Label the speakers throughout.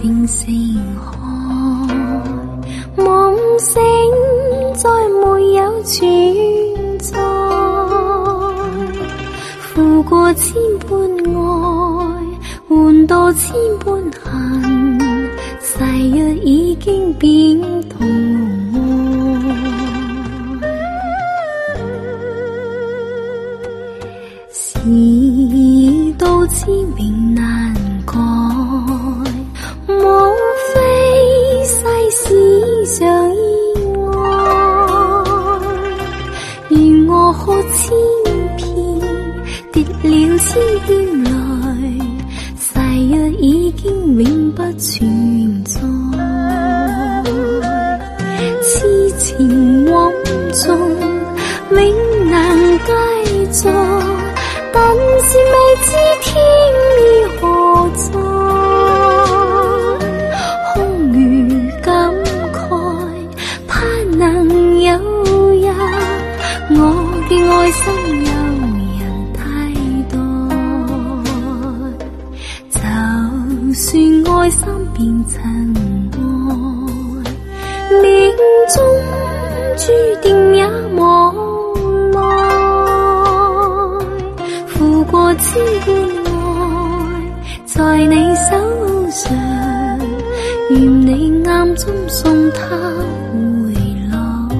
Speaker 1: 星星海，夢醒再沒有存在，負過千般愛，換到千般恨，誓約已經變痛愛，事到知明難改，莫非世事上意外，如我可千遍跌了千遍淚，誓約已經永不存在，痴情往縱永能繼續，但是未知天意何在，空餘感慨，盼能有日我嘅愛心有人替代，就算愛心變塵埃，命中注定也無奈，負過千般愛，在你手上，願你啱中送他回來。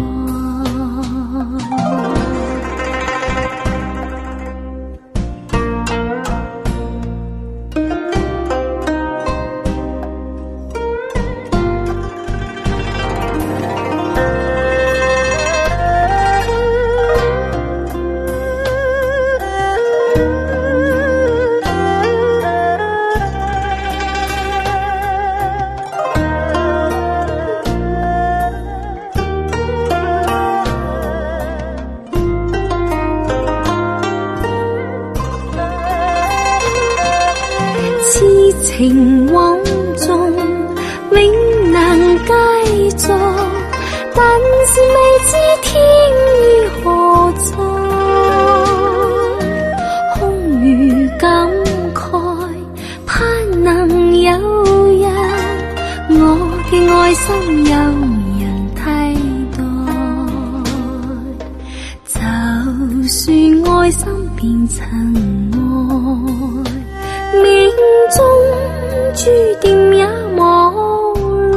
Speaker 1: 痴情往縱永能繼續，但是未知天意何在，空餘感慨，盼能有日我嘅愛心有人替代，就算愛心變塵埃，命中注定也無奈，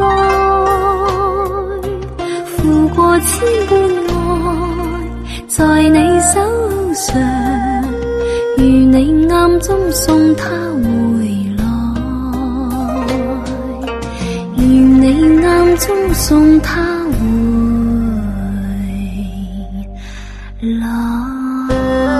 Speaker 1: 負過千般愛，在你手上，如你啱中送他回來，如你啱中送他回來。